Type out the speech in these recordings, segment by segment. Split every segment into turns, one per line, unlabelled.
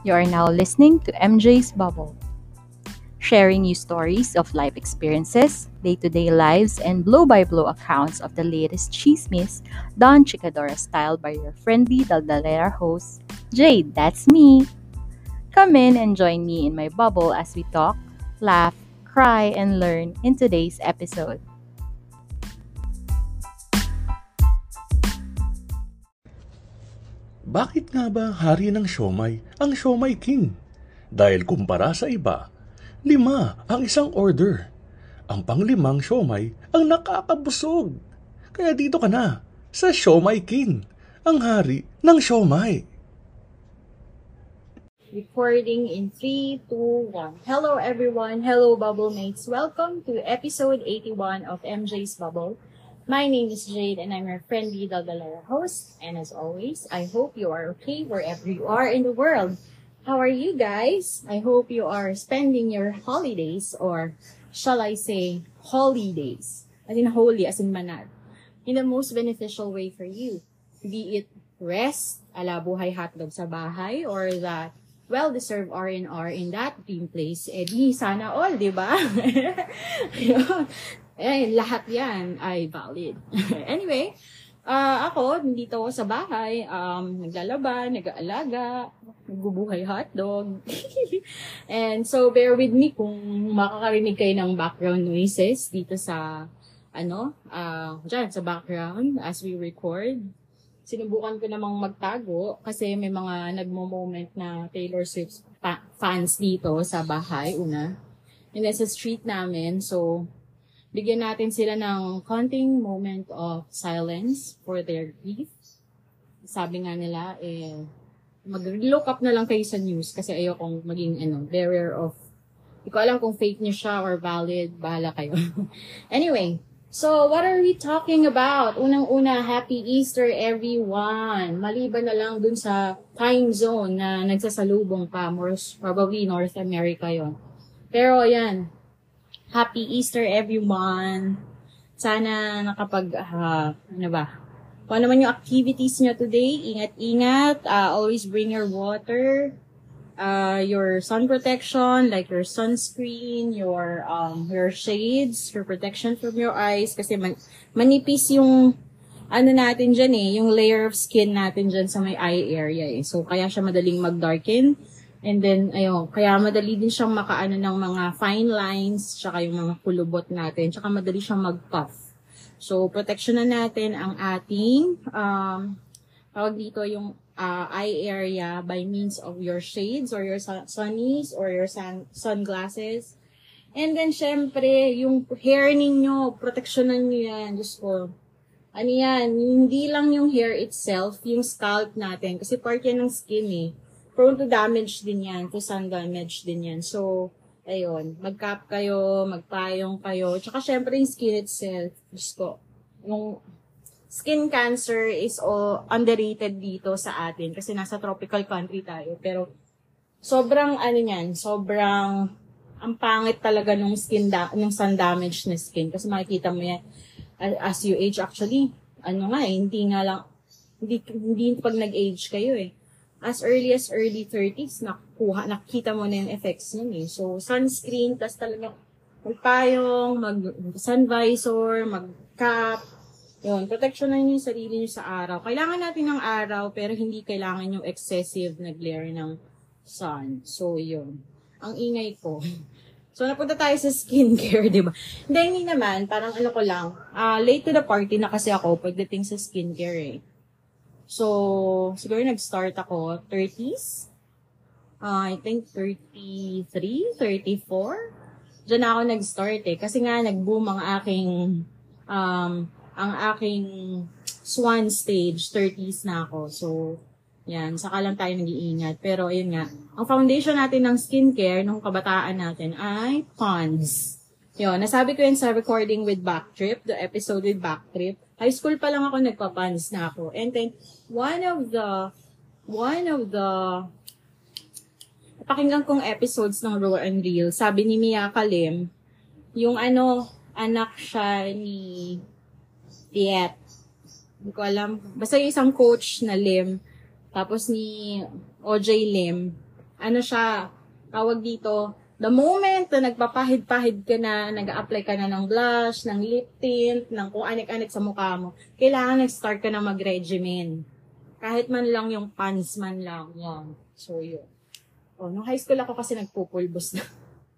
You are now listening to MJ's Bubble, sharing you stories of life experiences, day-to-day lives, and blow-by-blow accounts of the latest chismes done Chicadora style by your friendly Daldalera host, Jade, that's me. Come in and join me in my bubble as we talk, laugh, cry, and learn in today's episode.
Bakit nga ba hari ng siomai ang Siomai King? Dahil kumpara sa iba, 5 ang isang order. Ang panglimang siomai ang nakakabusog. Kaya dito ka na sa Siomai King, ang hari ng siomai.
Recording in 3, 2, 1. Hello everyone. Hello Bubble Mates. Welcome to episode 81 of MJ's Bubble. My name is Jade and I'm your friendly Daldalera host. And as always, I hope you are okay wherever you are in the world. How are you guys? I hope you are spending your holidays, or shall I say holidays, as in holy, as in manad, in the most beneficial way for you. Be it rest, ala buhay hotdog sa bahay, or that well-deserved R&R in that dream place, di sana all, di ba? Lahat yan ay valid. Anyway, ako, nandito ako sa bahay, naglalaba, nag-aalaga, nagbubuhay hotdog. And so, bear with me kung makakarinig kayo ng background noises dito sa, dyan sa background as we record. Sinubukan ko namang magtago kasi may mga nagmo-moment na Taylor Swift fans dito sa bahay, una. And then sa street namin, so bigyan natin sila ng konting moment of silence for their grief. Sabi nga nila, mag-look up na lang kayo sa news kasi ayokong maging bearer of, hindi ko alam kung fake news siya or valid, bahala kayo. Anyway, so, what are we talking about? Unang-una, Happy Easter, everyone. Maliban na lang dun sa time zone na nagsasalubong pa, most probably North America yon. Pero, ayan, Happy Easter, everyone. Sana nakapag, kung ano man yung activities nyo today, ingat-ingat. Always bring your water. Your sun protection, like your sunscreen, your shades, your protection from your eyes, kasi manipis yung natin dyan yung layer of skin natin dyan sa may eye area so kaya siya madaling mag-darken, and then kaya madali din siyang makaano ng mga fine lines, tsaka yung mga kulubot natin, tsaka madali siyang mag-puff. So protection na natin ang ating tawag dito yung eye area by means of your shades or your sunnies or your sunglasses. And then, syempre, yung hair ninyo, proteksyonan nyo yan. Diyos ko. Hindi lang yung hair itself, yung scalp natin. Kasi part yan ng skin Prone to damage din yan, to sun damage din yan. So, ayun, mag-cap kayo, magpayong kayo. Tsaka, syempre, yung skin itself. Diyos ko. Yung skin cancer is all underrated dito sa atin kasi nasa tropical country tayo. Pero sobrang sobrang ang pangit talaga nung nung sun damage na skin kasi makikita mo yan as you age. Actually, hindi pag nag-age kayo as early as early 30s nakita mo na yung effects nun So sunscreen, tas talaga magpayong, mag-sun visor, mag-cap. Yun, proteksyonan niyo yung sarili niyo sa araw. Kailangan natin ng araw, pero hindi kailangan yung excessive na glare ng sun. So, yun. Ang ingay ko. So, napunta tayo sa skincare, di ba? Hindi naman. Parang ko lang. Late to the party na kasi ako pagdating sa skincare So, siguro nag-start ako 30s. I think 33, 34. Diyan ako nag-start Kasi nga, nag-boom ang aking swan stage, 30s na ako. So, yan, saka lang tayo nag-iingat. Pero, ayun nga, ang foundation natin ng skincare, nung kabataan natin, ay Pond's. Yun, nasabi ko yan sa recording with Backtrip, the episode with Backtrip. High school pa lang ako, nagpa-Pond's na ako. And then, one of the pakinggan kong episodes ng Raw and Real, sabi ni Mia Kalim, yung anak siya ni Diet. Hindi ko alam. Basta yung isang coach na Lim, tapos ni OJ Lim, ano siya, tawag dito, the moment na nagpapahid-pahid ka na, nag-a-apply ka na ng blush, ng lip tint, ng kung anik-anik sa mukha mo, kailangan nag-start ka na mag-regimen. Kahit man lang yung pants man lang. Yan. So, yun. Nung high school ako kasi nagpupulbos na.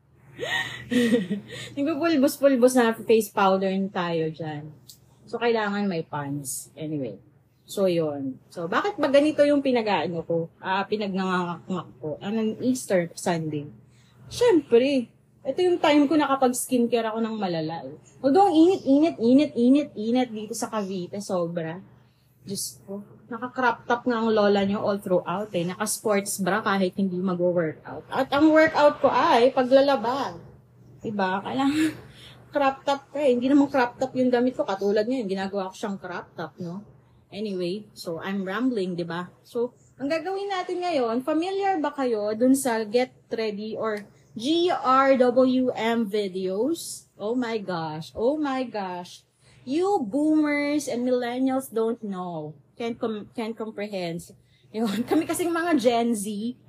Nagpupulbos-pulbos na face powder tayo dyan. So, kailangan may pants. Anyway. So, yun. So, bakit ba ganito yung pinag-ano ko? Pinagnangangakmak ko? Anong Easter Sunday? Siyempre, ito yung time ko na kapag skincare ako ng malala. Although, init dito sa Cavite, sobra. Diyos ko, naka-crop top nga ang lola nyo all throughout eh. Naka-sports bra kahit hindi mag-workout. At ang workout ko ay paglalaba. Diba? Kailangan crop top ka eh. Hindi naman crop top yung damit ko. Katulad ngayon, ginagawa ko siyang crop top, no? Anyway, so I'm rambling, diba? So, ang gagawin natin ngayon, familiar ba kayo dun sa Get Ready or GRWM videos? Oh my gosh. You boomers and millennials don't know. Can't comprehend. Yun. Kami kasing mga Gen Z.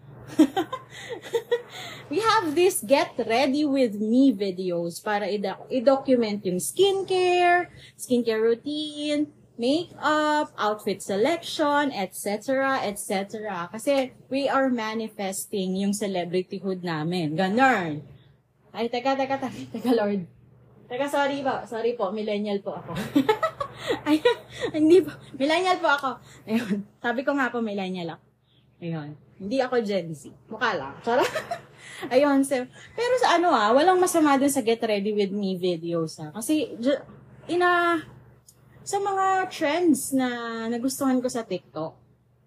We have this Get Ready With Me videos para i-document yung skincare routine, makeup, outfit selection, etc. Kasi we are manifesting yung celebrityhood namin. Ganun. Ay, teka, Lord. Teka, sorry po, millennial po ako. Ay, hindi po, millennial po ako. Ayun, sabi ko nga po, millennial ako. Ayun, hindi ako Gen Z. Mukha lang. Charot. Ayun, pero sa walang masama dun sa Get Ready With Me videos, ha. Kasi, sa mga trends na nagustuhan ko sa TikTok,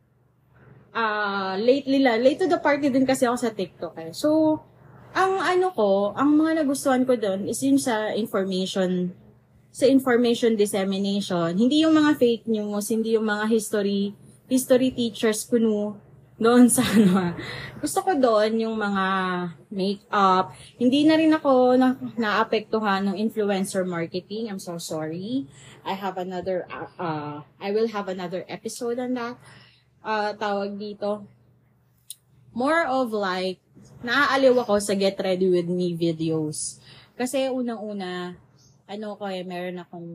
late to the party din kasi ako sa TikTok, eh. So, ang mga nagustuhan ko doon is yung sa information dissemination. Hindi yung mga fake news, hindi yung mga history teachers kuno doon sa Gusto ko doon yung mga makeup. Hindi na rin ako naapektuhan ng influencer marketing. I'm so sorry. I will have another episode on that. Tawag dito. More of like, naaaliw ako sa Get Ready With Me videos. Kasi unang-una, meron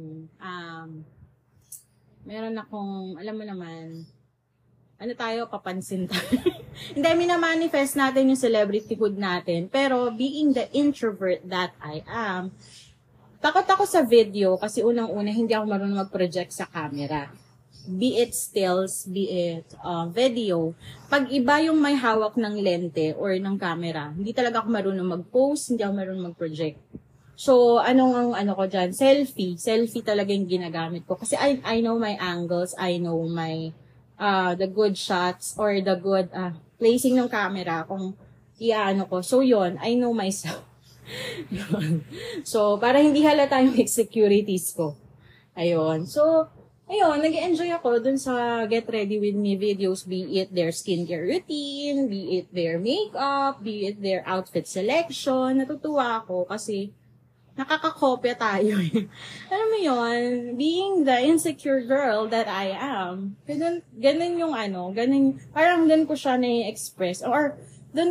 akong, alam mo naman, papansin tayo. Hindi, mina-manifest natin yung celebrityhood natin. Pero, being the introvert that I am, takot ako sa video kasi unang-una, hindi ako marunong mag-project sa camera. Be it stills, be it video. Pag iba yung may hawak ng lente or ng camera, hindi talaga ako marunong mag-post, hindi ako marunong mag-project. So, anong ko dyan? Selfie. Selfie talaga yung ginagamit ko. Kasi I know my angles, I know my, the good shots or the good placing ng camera kung ko. So, yun, I know myself. So, para hindi halata yung insecurities ko. Ayun. So, nag-enjoy ako dun sa Get Ready With Me videos, be it their skincare routine, be it their makeup, be it their outfit selection. Natutuwa ako kasi nakakakopya tayo. Alam mo yun, being the insecure girl that I am, ganun yung parang dun ko siya na-express, or dun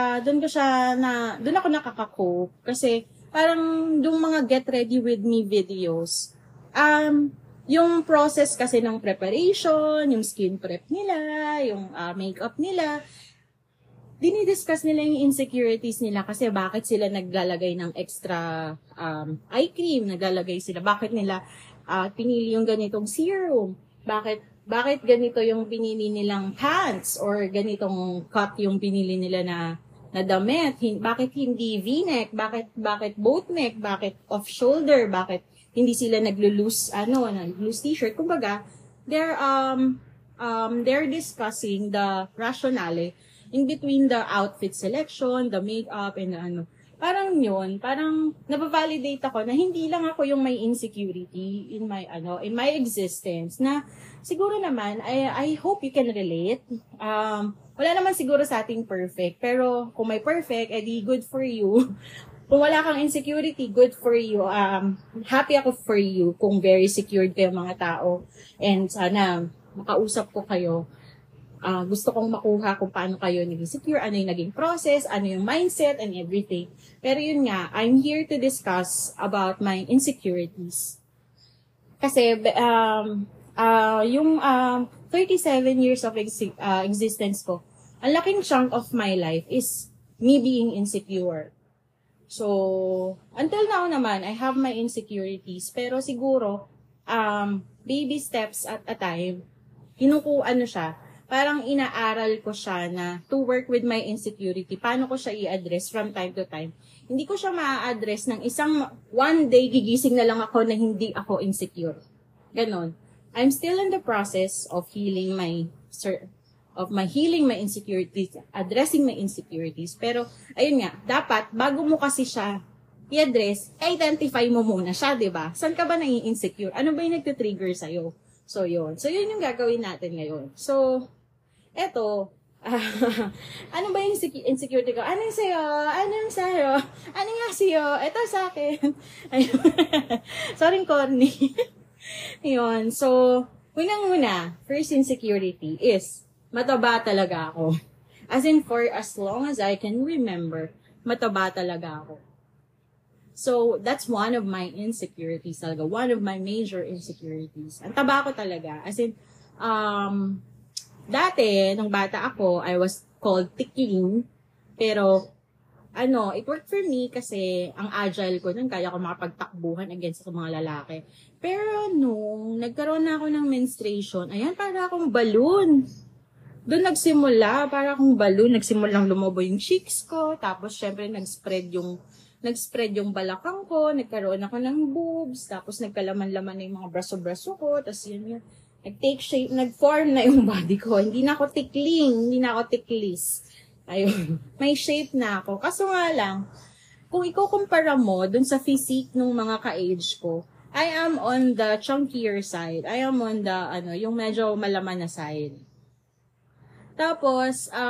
ako nakaka-cope, kasi parang yung mga Get Ready With Me videos, yung process kasi ng preparation, yung skin prep nila, yung makeup nila, dinidiscuss nila yung insecurities nila kasi bakit sila naglalagay ng extra eye cream, bakit nila pinili yung ganitong serum, bakit ganito yung pinili nilang pants or ganitong cut yung pinili nila na damit, bakit hindi v-neck, bakit boat neck, bakit off shoulder, bakit hindi sila naglo-loose t-shirt. Kumbaga, they're discussing the rationale in between the outfit selection, the makeup, and Parang nabavalidate ako na hindi lang ako yung may insecurity in my existence, na siguro naman, I hope you can relate. Wala naman siguro sa ating perfect, pero kung may perfect, edi good for you. Kung wala kang insecurity, good for you. Happy ako for you kung very secured kayo mga tao. And sana makausap ko kayo gusto kong makuha kung paano kayo naging secure, ano yung naging process, ano yung mindset, and everything. Pero yun nga, I'm here to discuss about my insecurities. Kasi, yung 37 years of existence ko, ang laking chunk of my life is me being insecure. So, until now naman, I have my insecurities. Pero siguro, baby steps at a time, parang inaaral ko siya na to work with my insecurity. Paano ko siya i-address from time to time. Hindi ko siya ma-address ng one day gigising na lang ako na hindi ako insecure. Ganon. I'm still in the process of healing my insecurities, addressing my insecurities. Pero, ayun nga, dapat, bago mo kasi siya i-address, identify mo muna siya, di ba? Saan ka ba nai-insecure? Ano ba yung nagtitrigger sa'yo? So, yun. So, yun yung gagawin natin ngayon. So, eto, ano ba yung insecurity ko? Ano yung sa'yo? Ano yung sa'yo? Ano nga sa'yo? Eto sa akin. Ayun. Sorry, corny. Yun. So, unang-una, first insecurity is, mataba talaga ako. As in, for as long as I can remember, mataba talaga ako. So, that's one of my insecurities talaga. One of my major insecurities. Ang taba ko talaga. As in, dati, nung bata ako, I was called tikling. Pero, it worked for me kasi ang agile ko nun, kaya ko makapagtakbuhan against sa mga lalaki. Pero, nung nagkaroon na ako ng menstruation, ayan, para akong balloon. Doon nagsimula, para akong balloon, nagsimulang lumobo yung cheeks ko, tapos syempre nag-spread yung balakang ko, nagkaroon ako ng boobs, tapos nagkalaman-laman na yung mga braso-braso ko, tapos yun, nag-take shape, nag-form na yung body ko. Hindi na ako tikling, hindi na ako tiklis. Ayun, may shape na ako. Kaso nga lang, kung ikukumpara mo dun sa physique ng mga ka-age ko, I am on the chunkier side. I am on the, yung medyo malaman na side. Tapos,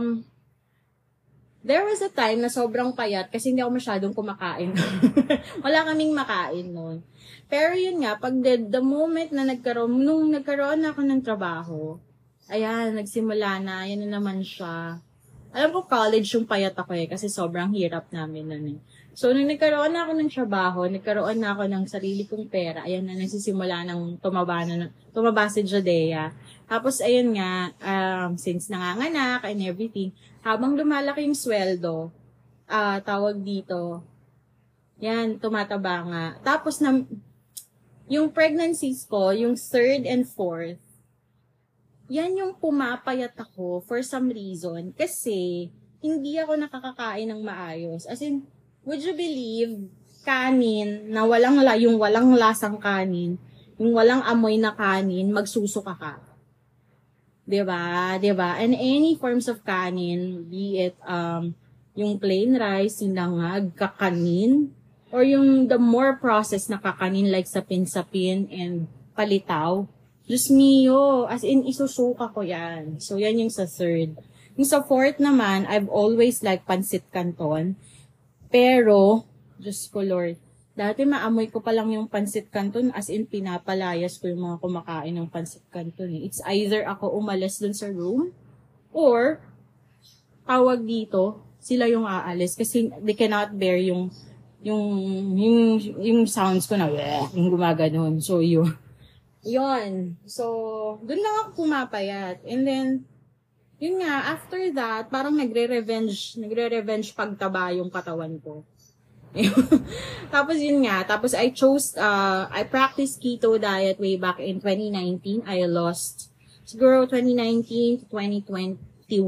there was a time na sobrang payat kasi hindi ako masyadong kumakain. Wala kaming makain noon. Pero yun nga, pag the moment na nung nagkaroon ako ng trabaho, ayan, nagsimula na, yan na naman siya. Alam ko college yung payat ako kasi sobrang hirap namin nun eh. So, nung nagkaroon na ako ng trabaho, nagkaroon na ako ng sarili kong pera, ayan na, nagsisimula ng tumaba si Jodea. Tapos, ayun nga, since nanganganak and everything, habang lumalaki yung sweldo, tawag dito, yan, tumataba nga. Tapos, yung pregnancies ko, yung 3rd and 4th, yan yung pumapayat ako for some reason kasi hindi ako nakakakain ng maayos. As in, would you believe, kanin na yung walang lasang kanin, yung walang amoy na kanin, magsusuka ka. Diba? Diba? And any forms of kanin, be it yung plain rice, yung langag, kakanin, or yung the more processed na kakanin like sapin-sapin and palitaw, Diyos mio, as in, isusuka ko yan. So, yan yung sa 3rd. Yung sa 4th naman, I've always liked pancit canton. Pero, Diyos ko Lord, dati maamoy ko pa lang yung pancit canton, as in, pinapalayas ko yung mga kumakain ng pancit canton. It's either ako umalis dun sa room, or, tawag dito, sila yung aalis. Kasi they cannot bear yung sounds ko na, yung gumaganon. So, yun. So, dun lang ako pumapayat. And then, yun nga, after that, parang nagre-revenge pagtaba yung katawan ko. Tapos yun nga, I practiced keto diet way back in 2019. I lost, siguro 2019 to 2021,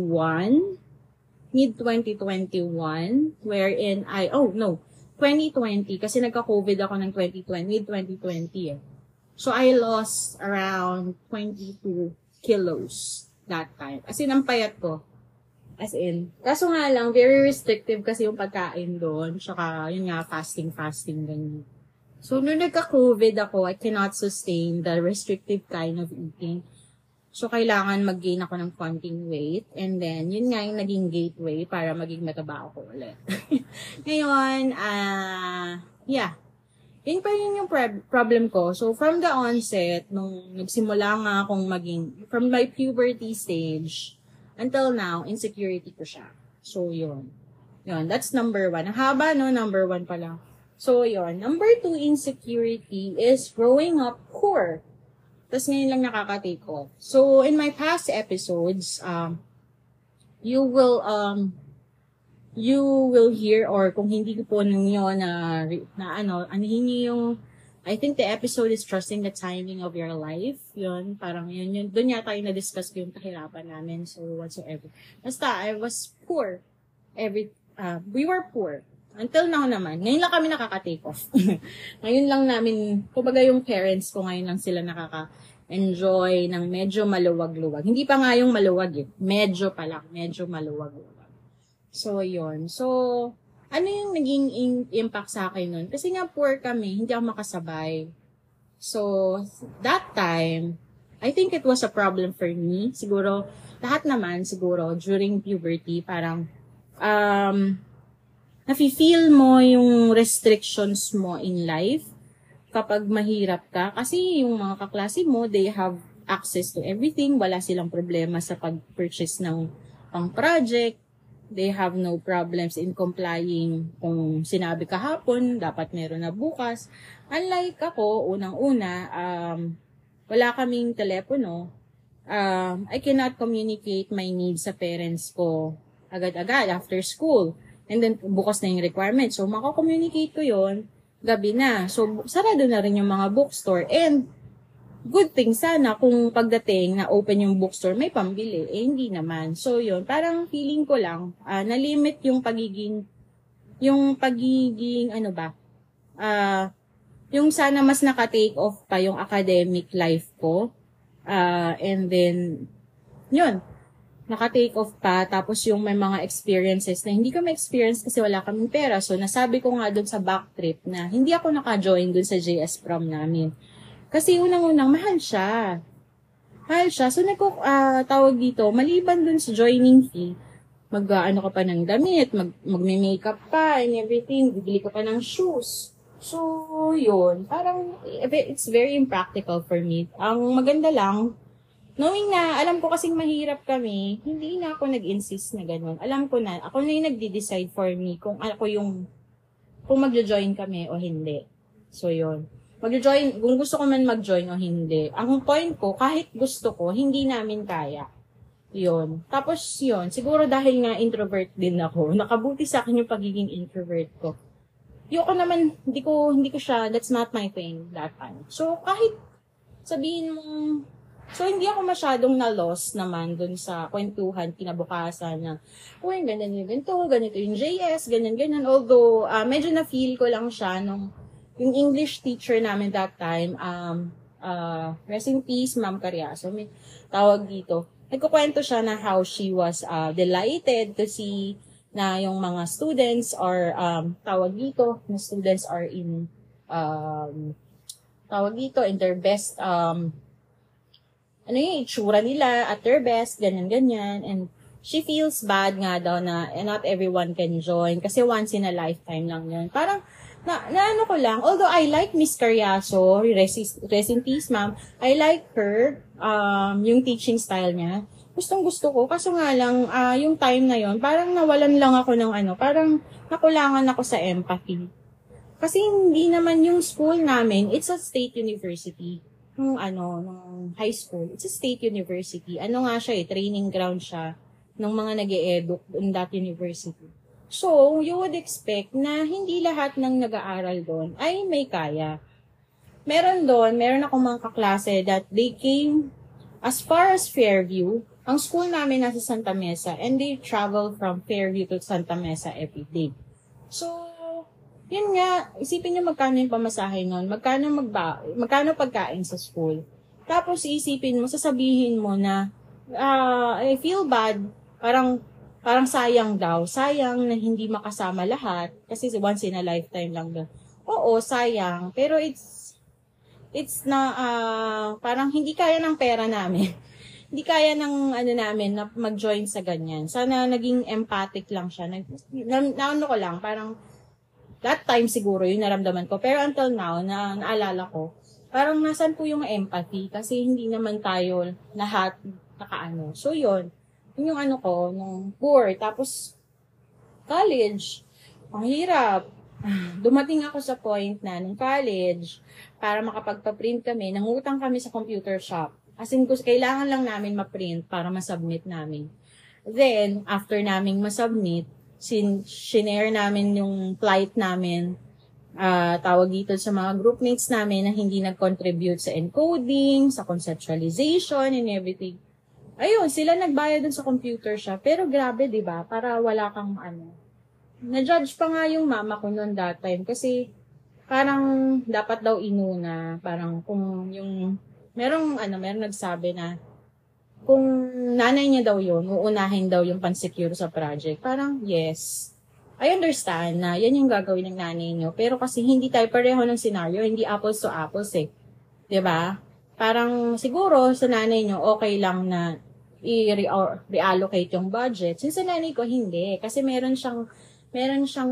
mid-2021, wherein 2020, kasi nagka-COVID ako ng mid-2020 eh. So, I lost around 22 kilos that time. As in, ang payat ko. As in. Kaso nga lang, very restrictive kasi yung pagkain doon. Tsaka, yun nga, fasting, ganyan. So, nung nagka-COVID ako, I cannot sustain the restrictive kind of eating. So, kailangan mag-gain ako ng konting weight. And then, yun nga yung naging gateway para maging mataba ako ulit. Ngayon, Yun pa rin yung problem ko. So, from the onset, nung nagsimula nga akong from my puberty stage, until now, insecurity ko siya. So, yun. Yun, that's number 1. Ang haba, no? Number 1 pa lang. So, yun. Number 2, insecurity is growing up poor. Tapos ngayon lang nakaka-take off. So, in my past episodes, you will hear, or kung hindi ko po ninyo anuhin niyo yung, I think the episode is Trusting the Timing of Your Life. Yun, parang yun, doon yata yung na-discuss ko yung kahirapan namin, so whatsoever. Basta, I was poor. We were poor. Until now naman. Ngayon lang kami nakaka-take off. Ngayon lang namin, kumbaga yung parents ko, ngayon lang sila nakaka-enjoy ng medyo maluwag-luwag. Hindi pa nga yung maluwag eh. Medyo pa lang. Medyo maluwag-luwag. So, yun. So, ano yung naging impact sa akin nun? Kasi nga poor kami, hindi ako makasabay. So, that time, I think it was a problem for me. Siguro, lahat naman, siguro, during puberty, parang, nafe-feel mo yung restrictions mo in life kapag mahirap ka. Kasi yung mga kaklase mo, they have access to everything. Wala silang problema sa pag-purchase ng pang-project. They have no problems in complying kung sinabi kahapon, dapat meron na bukas. Unlike ako, unang-una, wala kaming telepono. I cannot communicate my needs sa parents ko agad-agad after school. And then, bukas na yung requirement. So, makakommunicate ko yon gabi na. So, sarado na rin yung mga bookstore. And, good thing sana kung pagdating na open yung bookstore, may pambili. Eh, hindi naman. So, yun. Parang feeling ko lang, na-limit yung pagiging, yung sana mas naka-take off pa yung academic life ko. And then, yun. Naka-take off pa, tapos yung may mga experiences na hindi ko ma-experience kasi wala kaming pera. So, nasabi ko nga dun sa back trip na hindi ako naka-join dun sa JS prom namin. Kasi unang-unang, mahal siya. So, tawag dito, maliban dun sa joining fee, mag-ano ka pa ng damit, magme-makeup pa and everything, bibili ka pa ng shoes. So, yun. Parang, it's very impractical for me. Ang maganda lang, knowing na, alam ko kasing mahirap kami, hindi na ako nag-insist na gano'n. Alam ko na, ako na yung nagde-decide for me kung magjo-join kami o hindi. So, yun. Kung gusto ko man mag-join o hindi. Ang point ko, kahit gusto ko, hindi namin kaya. Yun. Tapos, yun. Siguro dahil nga introvert din ako, nakabuti sa akin yung pagiging introvert ko. Yoko naman, hindi ko siya, that's not my thing that time. So, kahit sabihin mo, so, hindi ako masyadong na-lost naman dun sa kwentuhan, kinabukasan na, uy, ganito yung JS, ganyan. Although, medyo na-feel ko lang siya nung yung English teacher namin that time, rest in peace, Ma'am Carriazo, may tawag dito. Nagkukwento siya na how she was delighted to see na yung mga students are, students are in their best, yung itsura nila at their best, ganyan. And she feels bad nga daw na not everyone can join kasi once in a lifetime lang yun. Parang, ko lang, although I like Miss Carriazo, rest in peace, ma'am, I like her, yung teaching style niya. Gustong-gusto ko, kaso nga lang, yung time na yon parang nawalan lang ako ng parang nakulangan ako sa empathy. Kasi hindi naman yung school namin, it's a state university. Nung high school, it's a state university. Nga siya training ground siya ng mga nag-e-edu in that university. So, you would expect na hindi lahat ng nag-aaral doon ay may kaya. Meron akong mga kaklase that they came as far as Fairview. Ang school namin nasa Santa Mesa and they travel from Fairview to Santa Mesa every day. So, yun nga, isipin nyo magkano yung pamasahe nun, magkano pagkain sa school. Tapos isipin mo, sasabihin mo na, I feel bad, parang sayang daw. Sayang na hindi makasama lahat, kasi once in a lifetime lang daw. Oo, sayang, pero it's na, parang hindi kaya ng pera namin. Hindi kaya ng namin na mag-join sa ganyan. Sana naging empathic lang siya. Ko lang, parang, that time siguro, yung naramdaman ko. Pero until now, naalala ko, parang nasan po yung empathy? Kasi hindi naman tayo lahat nakaano. So, yun. Yun yung ano ko, nung poor. Tapos, college. Ang hirap. Dumating ako sa point na nung college, para makapagpa-print kami, nangutang kami sa computer shop. As in, kailangan lang namin ma-print para ma-submit namin. Then, after naming ma-submit, shinare namin yung plight namin, tawag dito sa mga groupmates namin na hindi nag-contribute sa encoding, sa conceptualization, and everything. Ayun, sila nagbayad dun sa computer shop. Pero grabe, di ba? Para wala kang ano. Na-judge pa nga yung mama ko noon that time kasi parang dapat daw inuna. Parang kung yung merong nagsabi na kung nanay niya daw yun, uunahin daw yung pansecure sa project. Parang, yes. I understand na yan yung gagawin ng nanay niyo. Pero kasi hindi tayo pareho ng scenario, hindi apples to apples eh. 'Di ba? Parang siguro sa nanay niyo okay lang na i-reallocate yung budget. Since sa nanay ko, hindi. Kasi meron siyang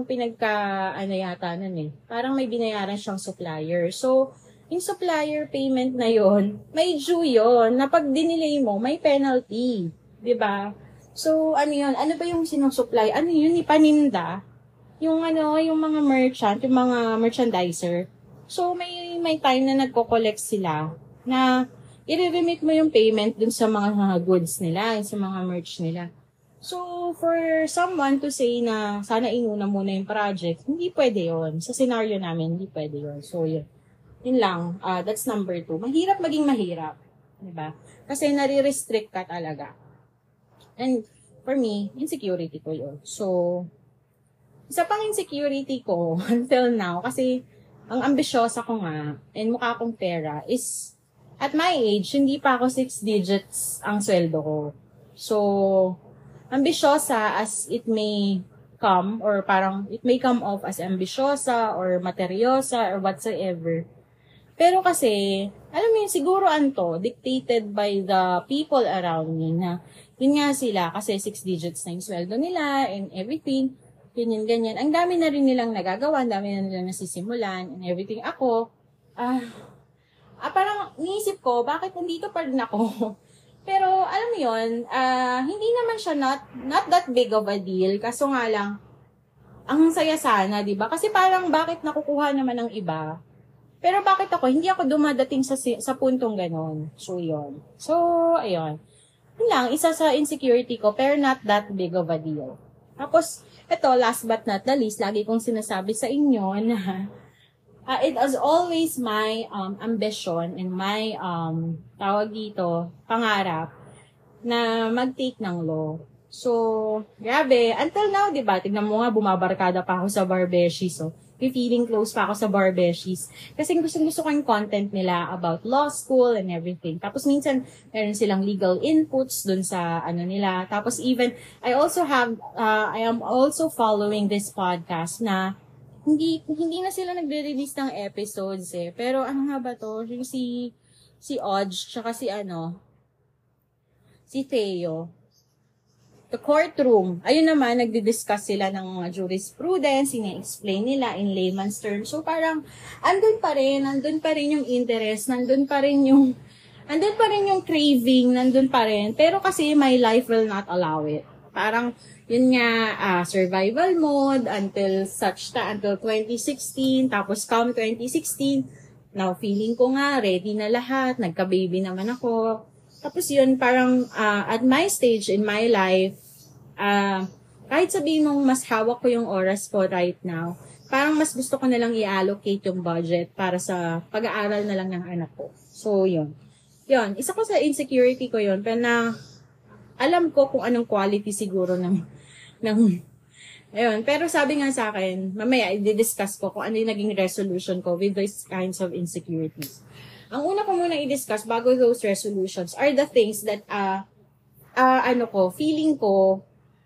yata nun eh. Parang may binayaran siyang supplier. So, yung supplier payment na yon, may due yon, na pag dinelay mo, may penalty. 'Di ba? So, ano yun? Ano ba yung sinusupply? Ano yun? Ipaninda? Yung mga merchant, yung mga merchandiser. So, may time na nagko-collect sila na i-remit mo yung payment dun sa mga goods nila, sa mga merch nila. So, for someone to say na sana inuna muna yung project, hindi pwede yon. Sa scenario namin, hindi pwede yon. So, yun. Yun lang. That's number 2. Mahirap maging mahirap. Diba? Kasi nare-restrict ka talaga. And for me, insecurity ko yun. So, isa pang insecurity ko until now, kasi ang ambisyosa ko nga, and mukha akong pera, is at my age, hindi pa ako 6 digits ang sweldo ko. So, ambisyosa as it may come, or parang it may come off as ambisyosa, or materyosa, or whatsoever. Pero kasi, alam mo yun, siguro dictated by the people around me na, yun nga sila, kasi 6 digits na yung sweldo nila, and everything, ganyan. Ang dami na rin nilang nagagawa, ang dami na nilang nasisimulan, and everything. Ako, parang niisip ko, bakit nandito pa rin ako? Pero, alam mo yun, hindi naman siya not that big of a deal, kaso nga lang, ang saya sana, di ba? Kasi parang, bakit nakukuha naman ng iba? Pero bakit ako? Hindi ako dumadating sa puntong ganon. So, yun. So, ayun. Yun lang, isa sa insecurity ko, pero not that big of a deal. Tapos, ito, last but not the least, lagi kong sinasabi sa inyo na it was always my ambition and my, tawag dito, pangarap, na mag-take ng law. So, grabe. Until now, diba? Tignan mo nga, bumabarkada pa ako sa Barbeshi. So, feeling close pa ako sa Barbeshies. Kasi gusto ko yung content nila about law school and everything. Tapos minsan, meron silang legal inputs dun sa nila. Tapos even, I am also following this podcast na hindi na sila nagre-release ng episodes eh. Pero ano nga ba to? Yung si Odge, tsaka si Theo. The courtroom. Ayun naman, nagdi-discuss sila ng mga jurisprudence, ini-explain nila in layman's terms. So parang, andun pa rin yung interest, nandun pa rin yung craving, nandun pa rin. Pero kasi my life will not allow it. Parang, yun nga, survival mode until 2016, tapos come 2016, now feeling ko nga, ready na lahat, nagka-baby naman ako. Tapos yun, parang at my stage in my life, kahit sabihin mong mas hawak ko yung oras ko right now, parang mas gusto ko na lang i-allocate yung budget para sa pag-aaral na lang ng anak ko. So, yun. Yun, isa ko sa insecurity ko yun, pero na alam ko kung anong quality siguro ng ayun. Pero sabi nga sa akin, mamaya i-discuss ko kung ano yung naging resolution ko with these kinds of insecurities. Ang una ko muna i-discuss bago those resolutions are the things that, feeling ko,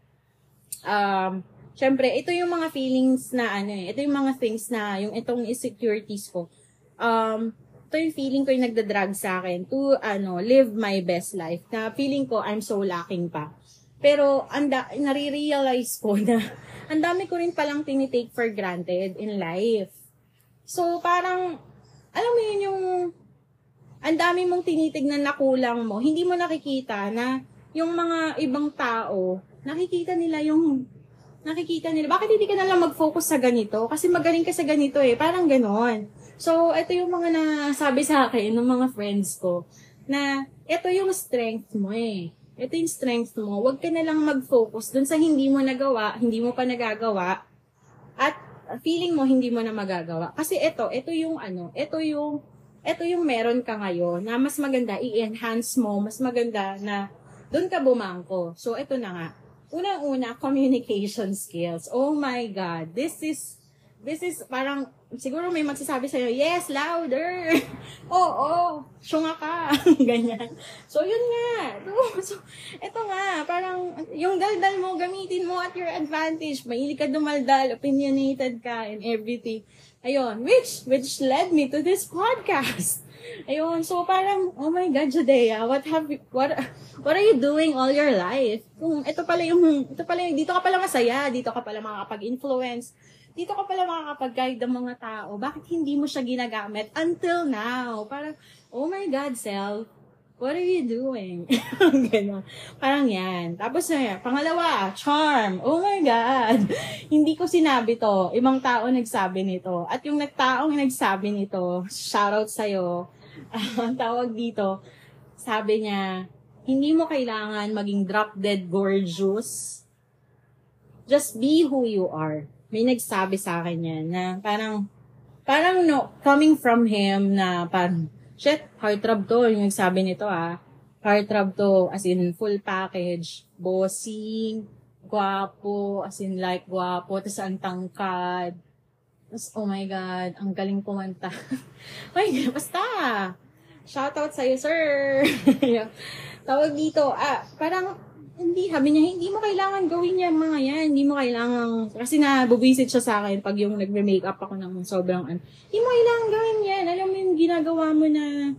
syempre, ito yung mga feelings na, ito yung mga things na, yung itong insecurities ko, ito yung feeling ko yung nagdadrag sa akin to, live my best life, na feeling ko I'm so lacking pa. Pero nare-realize ko na ang dami ko rin palang tinitake for granted in life. So, parang, alam mo yun yung, ang dami mong tinitignan na kulang mo, hindi mo nakikita na yung mga ibang tao, nakikita nila, bakit hindi ka na lang mag-focus sa ganito? Kasi magaling ka sa ganito parang ganon. So, ito yung mga nasabi sa akin ng mga friends ko, na ito yung strength mo Ito yung strength mo. Huwag ka na lang mag-focus dun sa hindi mo nagawa, hindi mo pa nagagawa, at feeling mo hindi mo na magagawa. Kasi ito yung meron ka ngayon na mas maganda i-enhance mo, mas maganda na dun ka bumangko. So, ito na nga. Unang-una, communication skills. Oh my God. This is parang, siguro may magsasabi sa'yo, yes, louder. Oo, syunga ka. Ganyan. So, yun nga. So, ito nga, parang, yung daldal mo, gamitin mo at your advantage. Mahilig ka dumaldal, opinionated ka, and everything. Ayun, which led me to this podcast. Ayun, so parang, oh my God, Judea, what are you doing all your life? Kung ito pala yung, dito ka pala masaya, dito ka pala makakapag-influence, dito ka pala makakapag-guide ng mga tao, bakit hindi mo siya ginagamit until now? Parang, oh my God, self, what are you doing? Ganun. Parang yan. Tapos pangalawa, charm. Oh my God. Hindi ko sinabi to. Ibang tao nagsabi nito. At yung taong nagsabi nito, shoutout sa'yo. Ang tawag dito, sabi niya, hindi mo kailangan maging drop-dead gorgeous. Just be who you are. May nagsabi sa akin yan na parang no, coming from him na parang, shit, heartthrob to, yung nagsabi nito heartthrob to, as in full package, bossing, guwapo, as in like guwapo, tas ang tangkad, tas oh my God, ang galing kumanta. Ay, basta, shoutout sa'yo, sir. Tawag dito, parang, sabi niya, hindi mo kailangan gawin yan, mga yan. Hindi mo kailangan, kasi nabubisit siya sa akin pag yung nagme-makeup ako ng sobrang hindi mo kailangan gawin yan. Alam mo yung ginagawa mo na,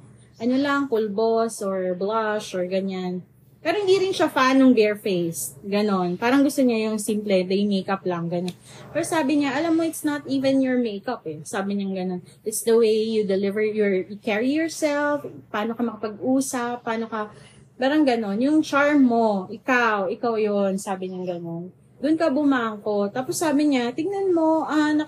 pulbos or blush or ganyan. Pero hindi rin siya fan ng bare face. Ganon. Parang gusto niya yung simple, day makeup lang, ganon. Pero sabi niya, alam mo, it's not even your makeup Sabi niya ganon. It's the way you you carry yourself, paano ka makapag-usap, paano ka, parang ganon, yung charm mo, ikaw yun, sabi niya ganon. Doon ka bumangko. Tapos sabi niya, tingnan mo,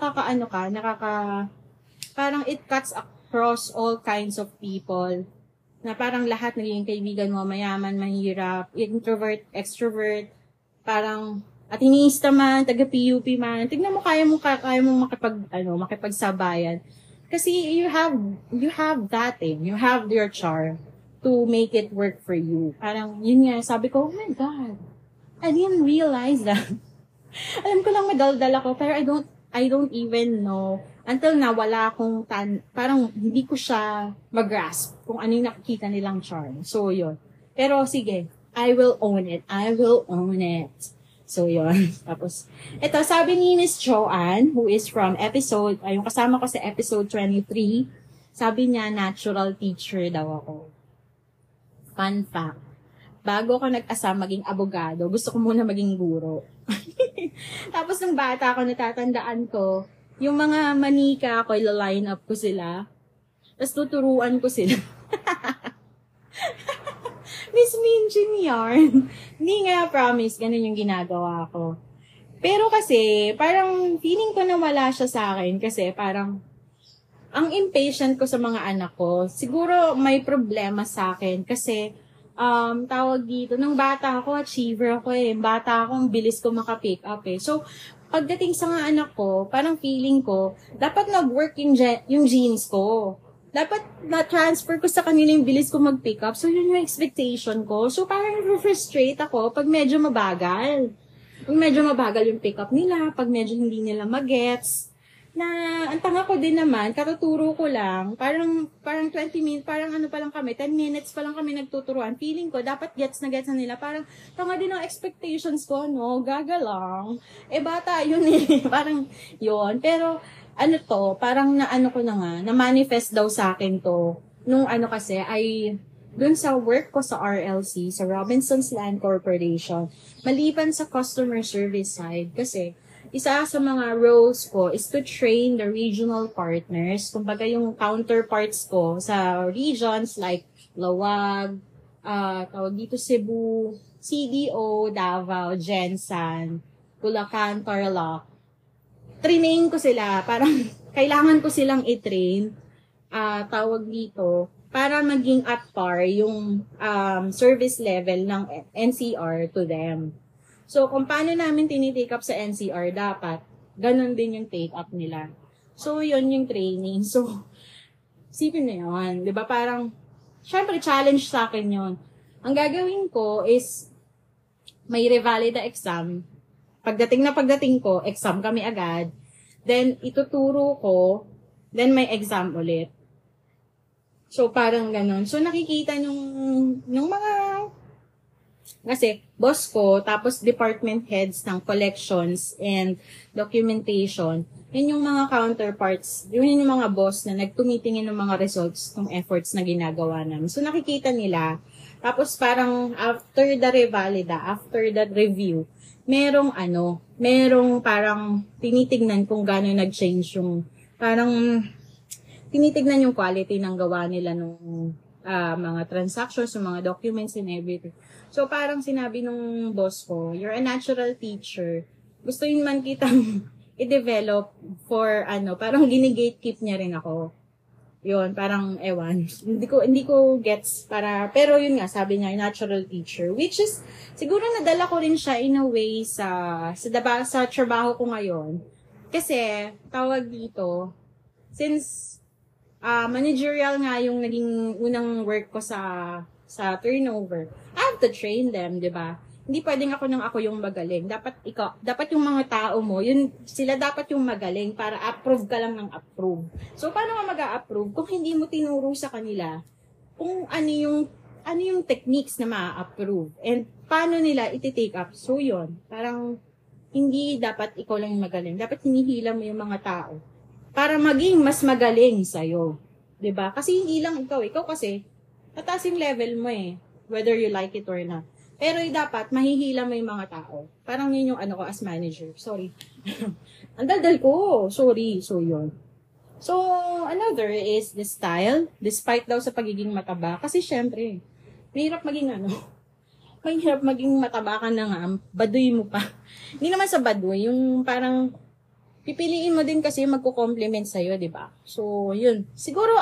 parang it cuts across all kinds of people. Na parang lahat naging kaibigan mo, mayaman, mahirap, introvert, extrovert, parang atinista man, taga-PUP man. Tingnan mo, kaya mo makipagsabayan. Kasi you have that you have your charm to make it work for you. Parang, yun nga, sabi ko, oh my God, I didn't realize that. Alam ko lang madaldal ako, pero I don't even know, until na wala akong parang hindi ko siya mag-grasp kung ano yung nakikita nilang charm. So, yun. Pero, sige, I will own it. So, yun. Tapos, ito, sabi ni Miss Joanne, who is from yung kasama ko sa episode 23, sabi niya, natural teacher daw ako. Fun fact, bago ako nag-asa maging abogado, gusto ko muna maging guro. Tapos nung bata ako, natatandaan ko, yung mga manika ko, ila-line up ko sila, tapos tuturuan ko sila. Miss Minchin yarn. Hindi nga, promise, ganun yung ginagawa ko. Pero kasi, parang feeling ko na wala siya sa akin kasi parang ang impatient ko sa mga anak ko, siguro may problema sa akin kasi tawag dito, nung bata ako, achiever ako bata ako, ang bilis ko makapick up So, pagdating sa mga anak ko, parang feeling ko, dapat nag-work yung genes ko. Dapat na-transfer ko sa kanila yung bilis ko mag-pick up. So, yun yung expectation ko. So, parang frustrate ako pag medyo mabagal. Pag medyo mabagal yung pick up nila, pag medyo hindi nila magets, na ang tanga ko din naman, katuturo ko lang, parang 20 minutes, parang pa lang kami, 10 minutes pa lang kami nagtuturuan. Feeling ko, dapat gets na nila. Parang tanga din ang expectations ko, no? Gaga lang. Bata, yun parang yun. Pero, parang ko na nga, na-manifest daw sa akin to. Nung kasi, dun sa work ko sa RLC, sa Robinsons Land Corporation, maliban sa customer service side, kasi isa sa mga roles ko is to train the regional partners. Kumbaga yung counterparts ko sa regions like Lawag, tawag dito Cebu, CDO, Davao, Gensan, Bulacan, Tarlac. Trainain ko sila. Parang kailangan ko silang i-train. Tawag dito para maging at par yung service level ng NCR to them. So, kung paano namin tinitake up sa NCR, dapat ganun din yung take up nila. So, yun yung training. So, sipin na yun. Diba? Parang, syempre, challenge sa akin yun. Ang gagawin ko is, may revalida exam. Pagdating ko, exam kami agad. Then, ituturo ko, then may exam ulit. So, parang ganun. So, nakikita nung mga, kasi, boss ko, tapos department heads ng collections and documentation, yun yung mga counterparts, yun yung mga boss na nagtumitingin ng mga results ng efforts na ginagawa namin. So, nakikita nila, tapos parang after the revalida, after that review, merong parang tinitignan kung gano'n nag-change yung, parang tinitignan yung quality ng gawa nila nung mga transactions, yung mga documents and everything. So, parang sinabi nung boss ko, you're a natural teacher. Gusto yun man kitang i-develop for, parang gini-gatekeep niya rin ako. Yun, parang ewan. Hindi ko gets pero yun nga, sabi niya, natural teacher. Which is, siguro nadala ko rin siya in a way sa trabaho ko ngayon. Kasi, tawag dito, since managerial nga yung naging unang work ko sa turnover, I have to train them, di ba? Hindi pwedeng ako yung magaling. Dapat yung mga tao mo, sila dapat yung magaling para approve ka lang ng approve. So, paano ka mag-a-approve kung hindi mo tinuro sa kanila kung ano yung techniques na ma-approve and paano nila iti-take up. So, yun. Parang, hindi dapat ikaw lang yung magaling. Dapat hinihila mo yung mga tao para maging mas magaling sa'yo. Diba? Kasi hindi lang ikaw. Ikaw kasi, tataas yung level mo whether you like it or not. Pero dapat, mahihila mo yung mga tao. Parang yun yung ko as manager. Sorry. Ang daldal ko. Sorry. So, yun. So, another is the style. Despite daw sa pagiging mataba. Kasi, syempre, mahirap maging mahirap maging mataba ka na nga. Baduy mo pa. Hindi naman sa baduy. Yung parang, pipiliin mo din kasi magko-compliment sa'yo, di ba? So, yun. Siguro,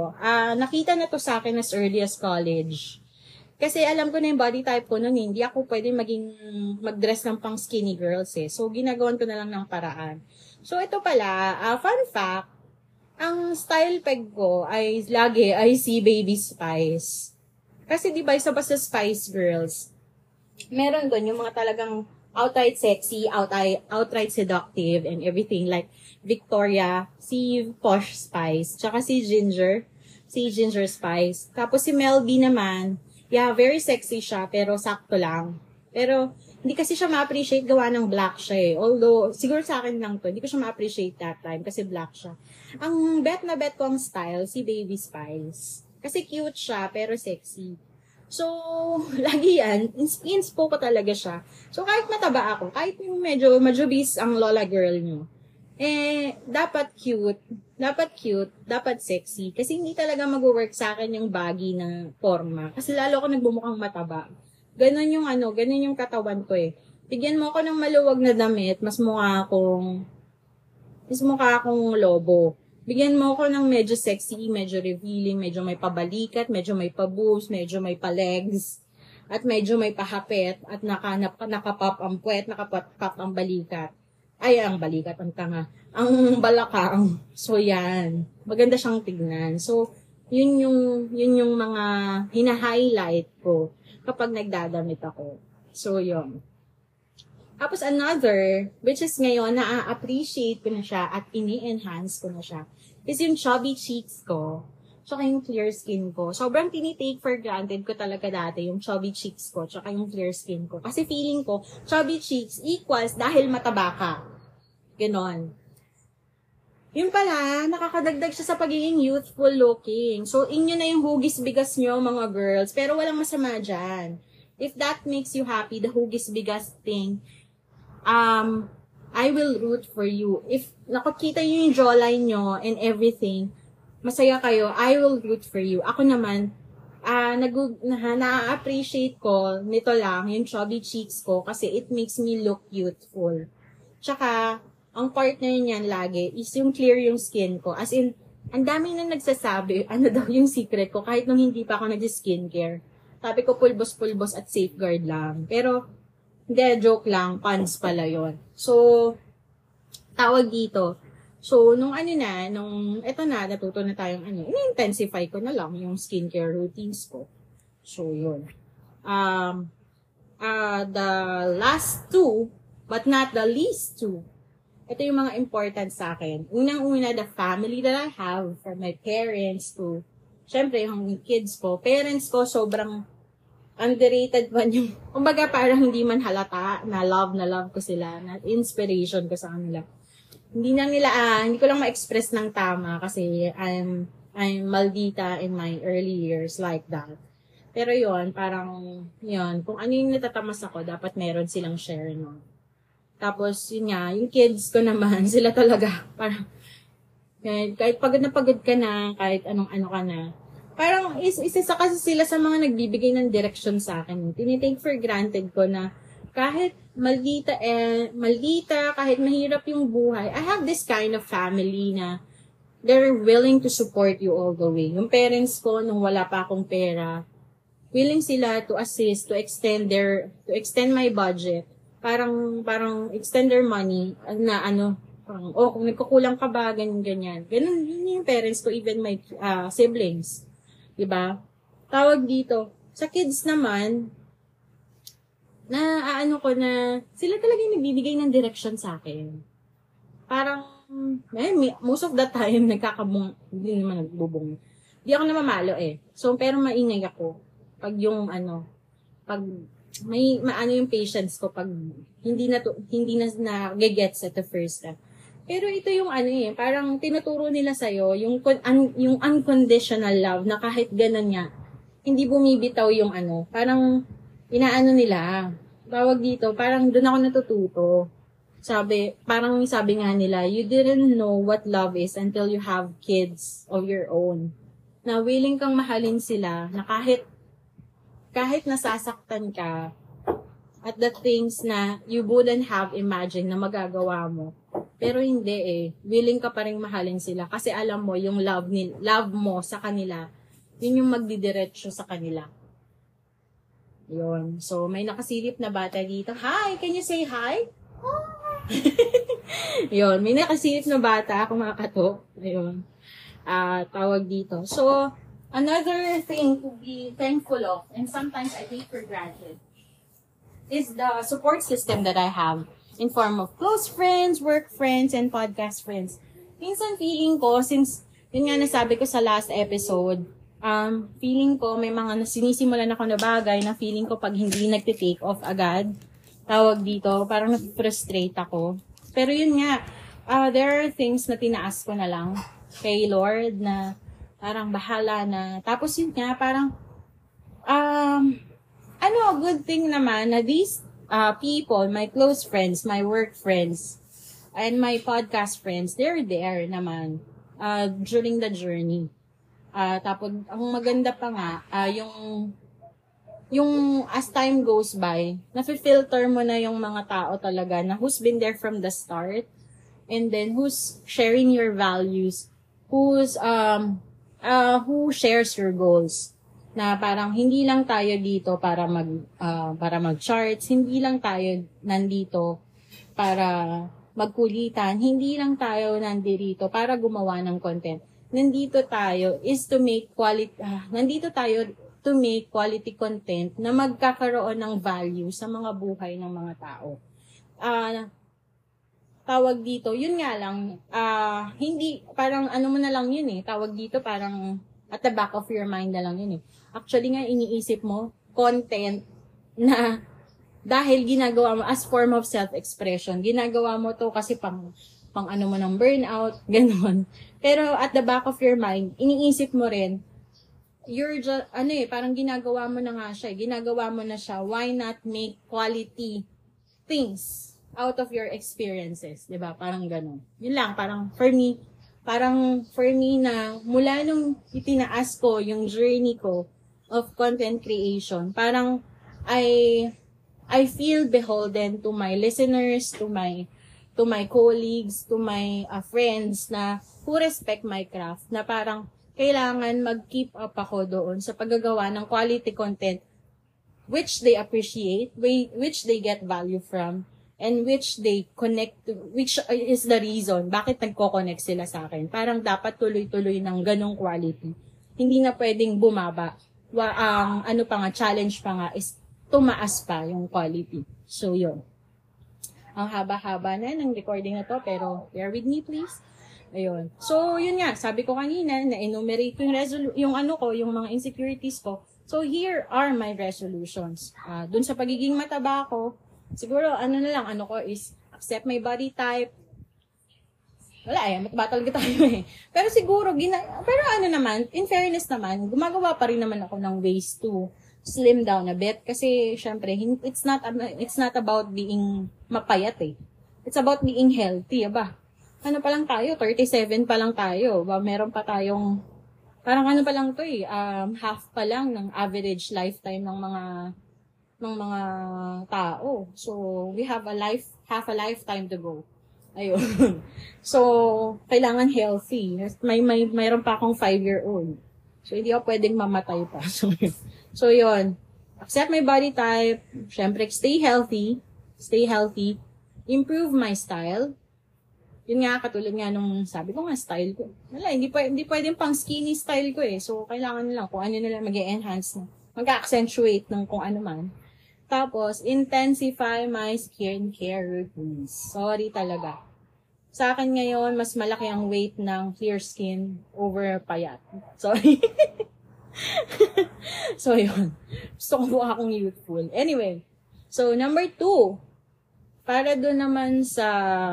nakita na to sa akin as early as college. Kasi alam ko na yung body type ko nun, hindi ako pwede mag-dress ng pang skinny girls So, ginagawan ko na lang ng paraan. So, ito pala, fun fact, ang style peg ko ay si Baby Spice. Kasi di ba, isa ba sa Spice Girls, meron doon yung mga talagang outright sexy, outright seductive, and everything. Like, Victoria, si Posh Spice, tsaka si Ginger Spice. Tapos si Mel B naman, yeah, very sexy siya, pero sakto lang. Pero, hindi kasi siya ma-appreciate gawa ng black siya Although, siguro sa akin lang to, hindi ko siya ma-appreciate that time kasi black siya. Ang bet ko ang style, si Baby Spice. Kasi cute siya, pero sexy. So, lagi yan, inspo ko talaga siya. So, kahit mataba ako, kahit yung medyo majubis ang lola girl nyo, dapat cute, dapat sexy. Kasi hindi talaga mag-work sa akin yung baggy na forma. Kasi lalo ako nagbumukhang mataba. Ganon yung katawan ko Bigyan mo ako ng maluwag na damit, mas mukha akong lobo. Bigyan mo ako ng medyo sexy, medyo revealing, medyo may pabalikat, medyo may paboobs, medyo may pa-legs, at medyo may pahapet, at nakapop ang puwet, nakapop ang balikat. Ang balikat, ang tanga. Ang balakang. So, yan. Maganda siyang tignan. So, yun yung mga hina-highlight ko kapag nagdadamit ako. So, yun. Tapos another, which is ngayon, na-appreciate ko na siya at ini-enhance ko na siya, is yung chubby cheeks ko. Tsaka yung clear skin ko. Sobrang tinitake for granted ko talaga dati yung chubby cheeks ko, tsaka yung clear skin ko. Kasi feeling ko, chubby cheeks equals dahil mataba ka. Ganon. Yun pala, nakakadagdag siya sa pagiging youthful looking. So, inyo na yung hugis bigas nyo, mga girls. Pero walang masama dyan. If that makes you happy, the hugis bigas thing, I will root for you. If nakikita nyo yung jawline nyo and everything, masaya kayo, I will root for you. Ako naman, na-appreciate ko nito lang, yung chubby cheeks ko, kasi it makes me look youthful. Tsaka, ang partner niyan lagi is yung clear yung skin ko. As in, ang dami na nagsasabi, ano daw yung secret ko, kahit nung hindi pa ako nag-skincare. Sabi ko, pulbos-pulbos at safeguard lang. Pero, hindi, joke lang, pants pala yon. So, tawag dito. So, eto na, natuto na tayong in-intensify ko na lang yung skincare routines ko. So, yun. The last two, but not the least two, ito yung mga important sa akin. Unang-una, the family that I have, from my parents to, syempre, yung kids ko. Parents ko, sobrang underrated man yung, kumbaga parang hindi man halata, na love ko sila, na inspiration ko sa kanila. Hindi ko lang ma-express ng tama kasi I'm maldita in my early years like that. Pero yon kung ano yung natatamas ako, dapat meron silang share, no? Tapos, yun nga, yung kids ko naman, sila talaga, parang, kahit pagod ka na, kahit anong-ano ka na, parang isa kasi sila sa mga nagbibigay ng direction sa akin. Tinitake for granted ko na, kahit maldita, kahit mahirap yung buhay, I have this kind of family na, they're willing to support you all the way. Yung parents ko, nung wala pa akong pera, willing sila to assist, to extend my budget, parang extend their money na kung nagkukulang ka ba, ganyan. Ganun yun yung parents ko, even my siblings. Diba? Tawag dito. Sa kids naman, sila talaga yung nagbibigay ng direction sa akin. Parang, most of the time, hindi naman nagbubong. Hindi ako namamalo So, pero maingay ako. Pag yung patience ko pag hindi na gets at the first time. Pero ito yung parang tinuturo nila sa'yo, yung unconditional love na kahit ganun nga, hindi bumibitaw yung parang nila, tawag dito, parang doon ako natututo. Sabi nga nila, you didn't know what love is until you have kids of your own. Na willing kang mahalin sila, na kahit nasasaktan ka at the things na you wouldn't have imagined na magagawa mo. Pero hindi willing ka pa rin mahalin sila kasi alam mo yung love mo sa kanila, yun yung magdidiretso sa kanila. Yun. So, may nakasilip na bata dito. Hi! Can you say hi? Yun. May nakasilip na bata, kung makakatok. Ayun. Tawag dito. So, another thing to be thankful of, and sometimes I take for granted, is the support system that I have in form of close friends, work friends, and podcast friends. Minsan feeling ko, since yun nga nasabi ko sa last episode, feeling ko may mga sinisimulan ako na bagay na feeling ko pag hindi nagtitake off agad, tawag dito, parang na-frustrate ako. Pero yun nga, there are things na tinaas ko na lang kay Lord na parang bahala na. Tapos yun nga, parang, good thing naman na these people, my close friends, my work friends, and my podcast friends, they're there naman during the journey. Tapos, ang maganda pa nga, yung as time goes by, nafe-filter mo na yung mga tao talaga na who's been there from the start, and then who's sharing your values, who shares your goals. Na parang hindi lang tayo dito para mag-charts, hindi lang tayo nandito para magkulitan, hindi lang tayo nandito para gumawa ng content. Nandito tayo to make quality content na magkakaroon ng value sa mga buhay ng mga tao. Tawag dito, yun nga lang, hindi, parang mo na lang yun tawag dito parang at the back of your mind na lang yun Actually nga, iniisip mo, content na dahil ginagawa mo as form of self-expression, ginagawa mo to kasi pang ano mo ng burnout, ganon. Pero at the back of your mind, iniisip mo rin, you're just, parang ginagawa mo na nga siya, ginagawa mo na siya, why not make quality things out of your experiences, di ba? Parang ganon. Yun lang, parang for me na mula nung itinaas ko yung journey ko of content creation, parang I feel beholden to my listeners, to my colleagues, to my friends na who respect my craft, na parang kailangan mag-keep up ako doon sa paggagawa ng quality content which they appreciate, which they get value from, and which they connect to, which is the reason bakit nagko-connect sila sa akin. Parang dapat tuloy-tuloy ng ganong quality. Hindi na pwedeng bumaba. Ang challenge pa nga is tumaas pa yung quality. So, yun. Ang haba-haba na ng recording na to, pero bear with me, please. Ayun. So, yun nga, sabi ko kanina, na-enumerate ko yung mga insecurities ko. So, here are my resolutions. Dun sa pagiging mataba ko, siguro, is accept my body type. Wala mataba talaga tayo eh. Pero siguro, in fairness naman, gumagawa pa rin naman ako ng ways to slim down a bit. Kasi, syempre, it's not about being mapayat eh. It's about being healthy, aba. Ano pa lang tayo? 37 pa lang tayo. Meron pa tayong, parang pa lang to eh, half pa lang ng average lifetime ng mga tao. So, we have half a lifetime to go. Ayun. So, kailangan healthy. Mayroon pa akong 5-year-old. So, hindi ako pwedeng mamatay pa. So, yun. Accept my body type. Syempre, stay healthy. Improve my style. Yun nga, katulad nga nung sabi ko nga, style ko. Wala, hindi pwedeng pang skinny style ko eh. So, kailangan lang kung ano nila mag-enhance na. Mag-accentuate ng kung ano man. Tapos, intensify my skincare routines. Sorry talaga. Sa akin ngayon, mas malaki ang weight ng clear skin over payat. Sorry. So, yun. Gusto ko mukha akong youthful. Anyway. So, number 2. Para doon naman sa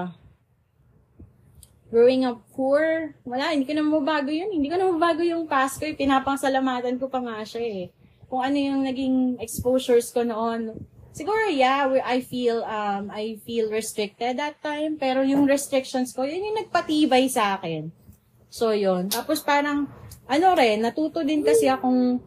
growing up poor, wala, hindi ko na mabago yun. Hindi ko na mabago yung past ko. Pinapangsalamatan ko pa nga siya eh. Kung ano yung naging exposures ko noon. Siguro, yeah, I feel restricted that time. Pero yung restrictions ko, yun yung nagpatibay sa akin. So, yun. Tapos parang, natuto din akong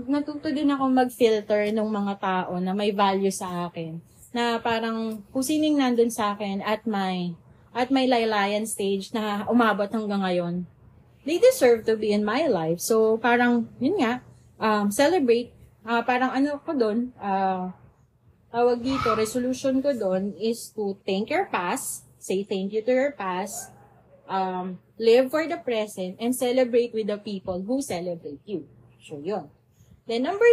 mag-filter ng mga tao na may value sa akin. Na parang, kung sining nandun sa akin at my laylayan stage na umabot hanggang ngayon, they deserve to be in my life. So, parang, yun nga, celebrate. Parang ko doon, tawag dito, resolution ko doon is to thank your past, say thank you to your past, live for the present, and celebrate with the people who celebrate you. So, yun. Then, number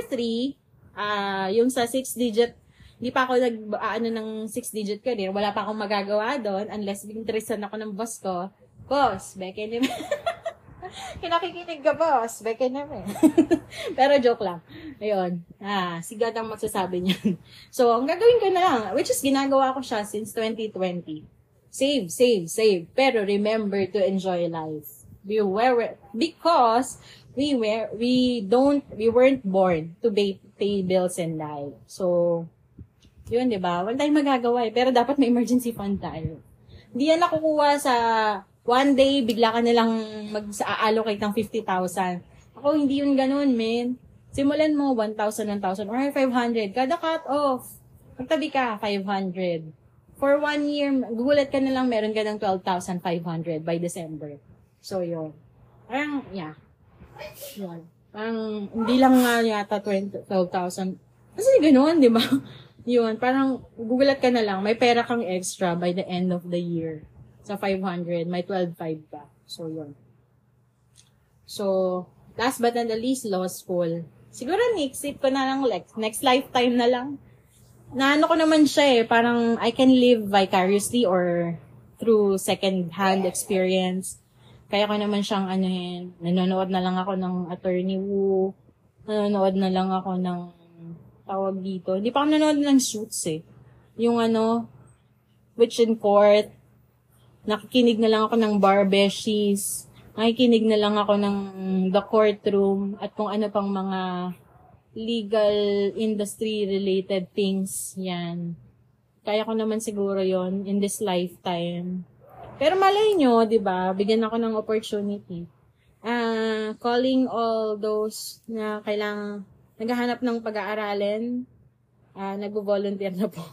3, yung sa 6-digit, hindi pa ako ng 6-digit career. Wala pa akong magagawa doon unless interesan ako ng boss ko. Boss, beke naman. Kinakikinig ka, boss. Beke naman. Pero joke lang. Ayun. Sigad ang magsasabi niyan. So, ang gagawin ko na lang, which is ginagawa ko siya since 2020. Save. Pero remember to enjoy life. Because we weren't born to pay bills and life. So, yun, di ba? Wala tayong magagawa eh. Pero dapat may emergency fund tayo. Hindi yan nakukuha sa one day, bigla ka nilang mag-allocate ng 50,000. Ako, hindi yun ganun, men. Simulan mo 1,000, or 500. Kada cut off. Magtabi ka, 500. For 1 year, gugulat ka na lang, meron ka ng 12,500 by December. So, yun. Parang, yeah. Yun. Parang, hindi lang nga yata 12,000. Kasi ganun, di ba? Yun, parang gugulat ka na lang, may pera kang extra by the end of the year. Sa 500, may 12,500 pa. So, yun. So, last but not the least, law school. Siguro, ni-exit ko na lang, next lifetime na lang. Naano ko naman siya eh, parang I can live vicariously or through second-hand experience. Kaya ko naman siyang nanonood na lang ako ng Attorney Woo, nanonood na lang ako ng tawag dito. Hindi pa ako nanonood ng Suits eh. Yung Witch in Court. nakikinig na lang ako ng Bar Beshies, nakikinig na lang ako ng The Courtroom, at kung ano pang mga legal industry related things. Yan. Kaya ko naman siguro yon in this lifetime. Pero malay nyo, di ba? Bigyan ako ng opportunity. Calling all those na kailangang naghahanap ng pag-aaralin, nagvo-volunteer na po.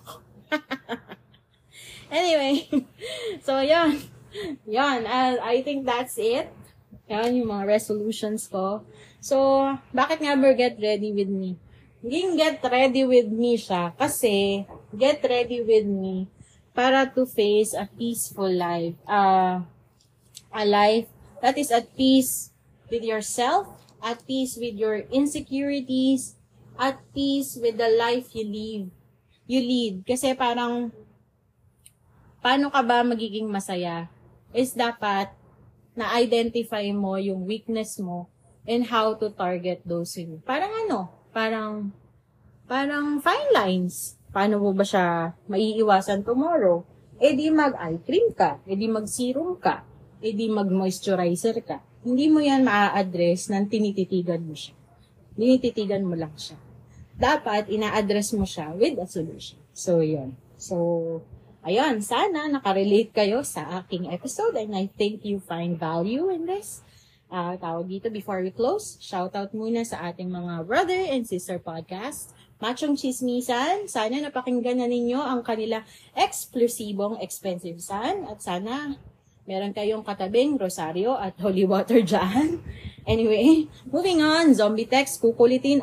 Anyway, so yan. Yan, I think that's it. Yan, yung mga resolutions ko. So, bakit nga ba get ready with me? Naging get ready with me siya kasi get ready with me para to face a peaceful life. A life that is at peace with yourself, at peace with your insecurities, at peace with the life you lead. Kasi parang, paano ka ba magiging masaya? Is dapat na-identify mo yung weakness mo and how to target those things. Parang fine lines. Paano mo ba siya maiiwasan tomorrow? Di mag-eye cream ka, di mag-serum ka, di mag-moisturizer ka. Hindi mo yan maa-address nang tinititigan mo siya. Tinititigan mo lang siya. Dapat, ina-address mo siya with a solution. So, yun. So, ayun, sana nakarelate kayo sa aking episode and I think you find value in this. Tawag dito before we close, shoutout muna sa ating mga brother and sister podcast, Machong Chismisan. Sana napakinggan na ninyo ang kanila eksklusibong expensive san at sana meron kayong katabing rosaryo at holy water dyan. Anyway, moving on, Zombie Text, kukulitin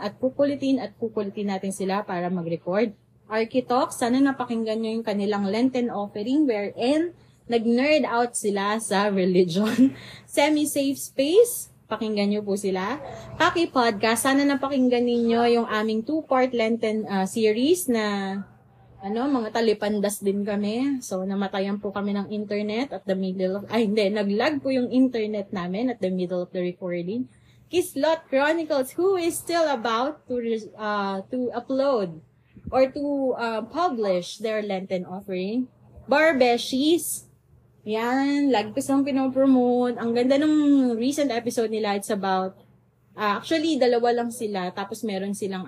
natin sila para mag-record. Architalk, sana napakinggan nyo yung kanilang Lenten offering wherein nag-nerd out sila sa religion. Semi-safe space, pakinggan nyo po sila. Paki Podcast, sana napakinggan ninyo yung aming 2-part Lenten series na mga talipandas din kami. So, namatayan po kami ng internet at the middle of, nag-lag po yung internet namin at the middle of the recording. Kislot Chronicles, who is still about to upload or to publish their Lenten offering. Bar Beshies, yan, lagi ko silang pinopromote. Ang ganda ng recent episode nila. It's about, actually, 2 lang sila. Tapos meron silang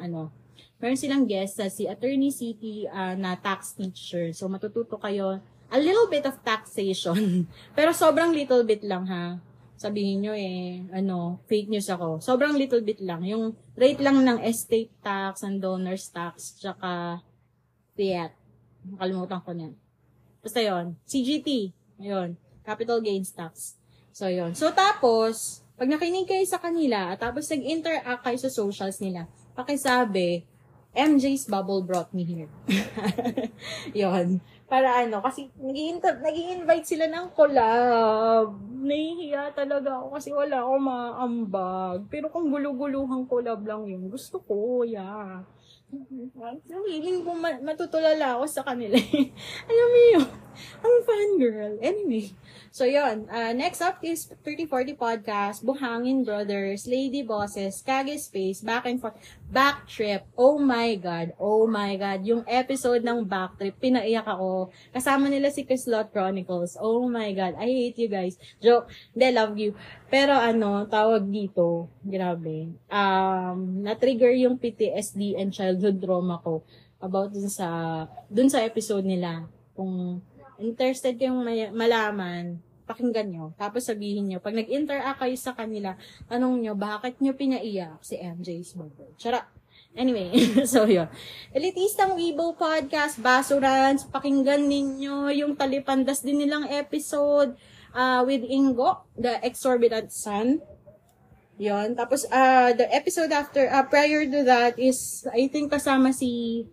guest si Attorney City na tax teacher. So, matututo kayo a little bit of taxation. Pero sobrang little bit lang ha. Sabihin nyo fake news ako. Sobrang little bit lang. Yung rate lang ng estate tax, and donors tax, tsaka PIAT. Nakalimutan ko na. Basta yun. CGT. Yun. Capital gains tax. So, yun. So, tapos, pag nakinig kayo sa kanila, at tapos nag-interact kayo sa socials nila, pakisabi, MJ's Bubble brought me here. Yun. Para kasi nag-i-invite sila ng collab. Nahihiya talaga ako kasi wala akong maambag. Pero kung gulu-guluhang collab lang yun, gusto ko, yeah. Feeling ko matutulala ako sa kanila. Alam mo yun, I'm a fangirl. Anyway, so yun. Next up is 3040 Podcast, Buhangin Brothers, Lady Bosses, Kage Space, Back and Forth, Backtrip. Oh my God. Yung episode ng Backtrip, pinaiyak ako. Kasama nila si Kislot Chronicles. Oh my God. I hate you guys. Joke. They love you. Pero tawag dito, grabe. Na-trigger yung PTSD and childhood trauma ko about dun sa episode nila. Kung interested kayong malaman, pakinggan nyo. Tapos sabihin nyo, pag nag-interact kayo sa kanila, tanong nyo, bakit nyo pinaiyak si MJ's Bubble? Charot. Anyway, so yun. Elitistang Weibo Podcast, Basurans, pakinggan ninyo yung talipandas din nilang episode with Ingo, the Exorbitant Sun. Yun. Tapos, the episode prior to that is, I think kasama si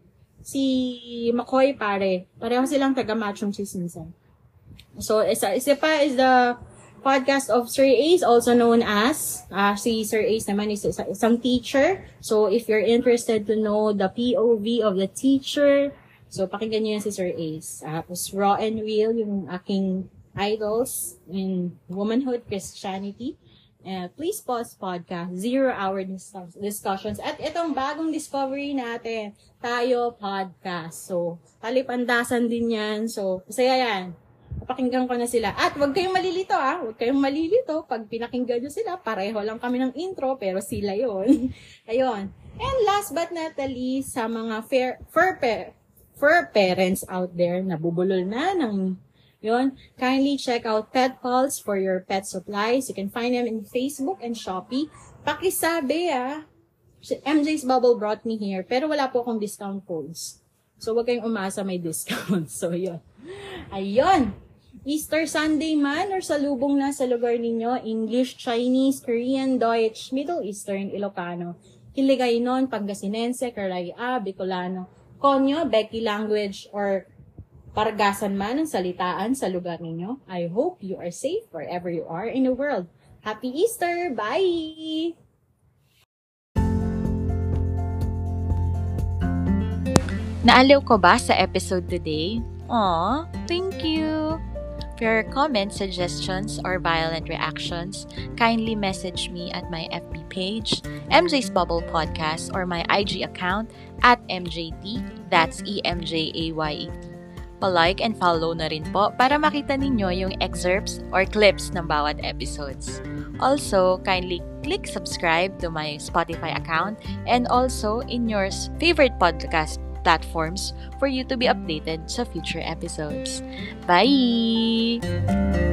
McCoy pare. Pareho silang taga-Machong Chismisan. So, isa pa is the podcast of Sir Ace, also known as, si Sir Ace naman is isang teacher. So, if you're interested to know the POV of the teacher, so pakinggan nyo yan si Sir Ace. Tapos, Raw and Real, yung aking idols in womanhood, Christianity. Please pause podcast, 0-hour discussions. At itong bagong discovery natin, Tayo Podcast. So, talipandasan din yan. So, masaya yan. Pakinggan ko na sila. At huwag kayong malilito huwag kayong malilito. Pag pinakinggan nyo sila, pareho lang kami ng intro, pero sila yon. Ayun. And last but not the least, sa mga fur parents out there na bubulol na ng yon, kindly check out Pet Pals for your pet supplies. You can find them in Facebook and Shopee. Pakisabi MJ's Bubble brought me here, pero wala po akong discount codes. So, huwag kayong umasa may discount. So, yun. Ayun. Easter Sunday man or salubong na sa lugar ninyo, English, Chinese, Korean, Deutsch, Middle Eastern, Ilocano, Hiligaynon, Pangasinense, Karaya, Bicolano, Konyo, Becky language, or Pargasan man ang salitaan sa lugar ninyo. I hope you are safe wherever you are in the world. Happy Easter! Bye!
Naaliw ko ba sa episode today? Aw, thank you! For your comments, suggestions, or violent reactions, kindly message me at my FB page, MJ's Bubble Podcast, or my IG account at MJT, that's EMJAYET. Pa-like and follow na rin po para makita ninyo yung excerpts or clips ng bawat episodes. Also, kindly click subscribe to my Spotify account and also in your favorite podcast platforms for you to be updated sa future episodes. Bye!